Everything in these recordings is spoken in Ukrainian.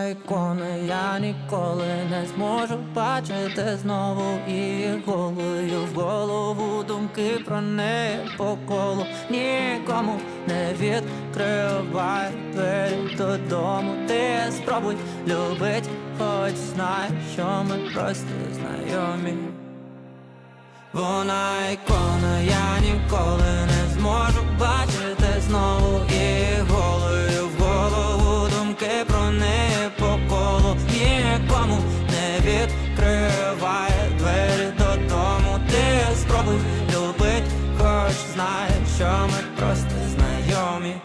ікона, я ніколи не зможу бачити знову її голою в голову. Думки про неї по колу, нікому не відкривай двері додому. Ти спробуй любить, хоч знай, що ми просто знайомі. Вона ікона, я ніколи не зможу бачити знову її голою в голову. Думки про неї по колу, нікому не відкриває двері додому. Ти спробуй любить, хоч знай, що ми просто знайомі.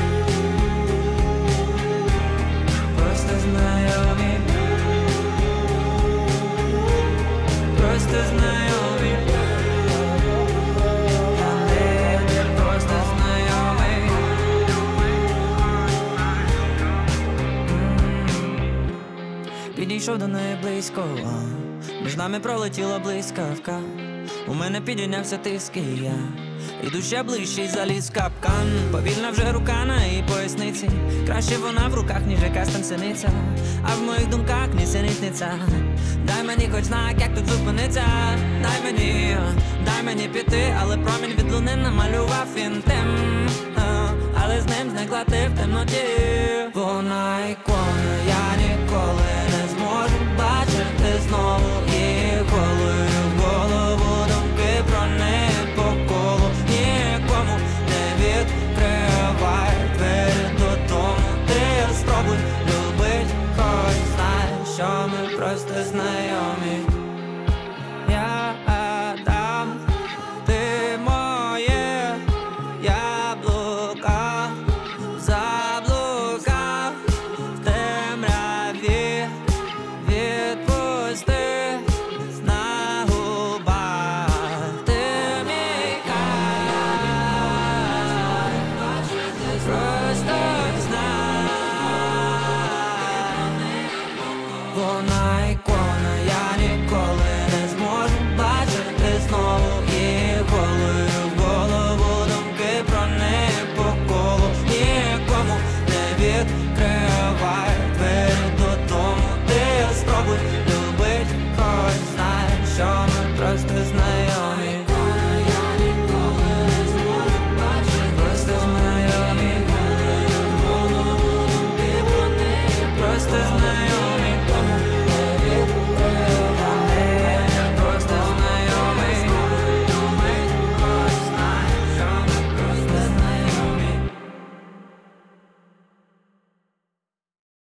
Просто знайомі. Просто знайомі. Просто знайомі. Підійшов до неї близько, між нами пролетіла блискавка. У мене підійнявся тиск, і я іду ще ближче й заліз в капкан. Повільна вже рука на її поясниці, краще вона в руках, ніж якась там синиця. А в моїх думках нісенітниця. Дай мені хоч знак, як тут зупиниться. Дай мені піти, але промінь від луни намалював він тем. Але з ним зникла ти в темноті. Вона ікона,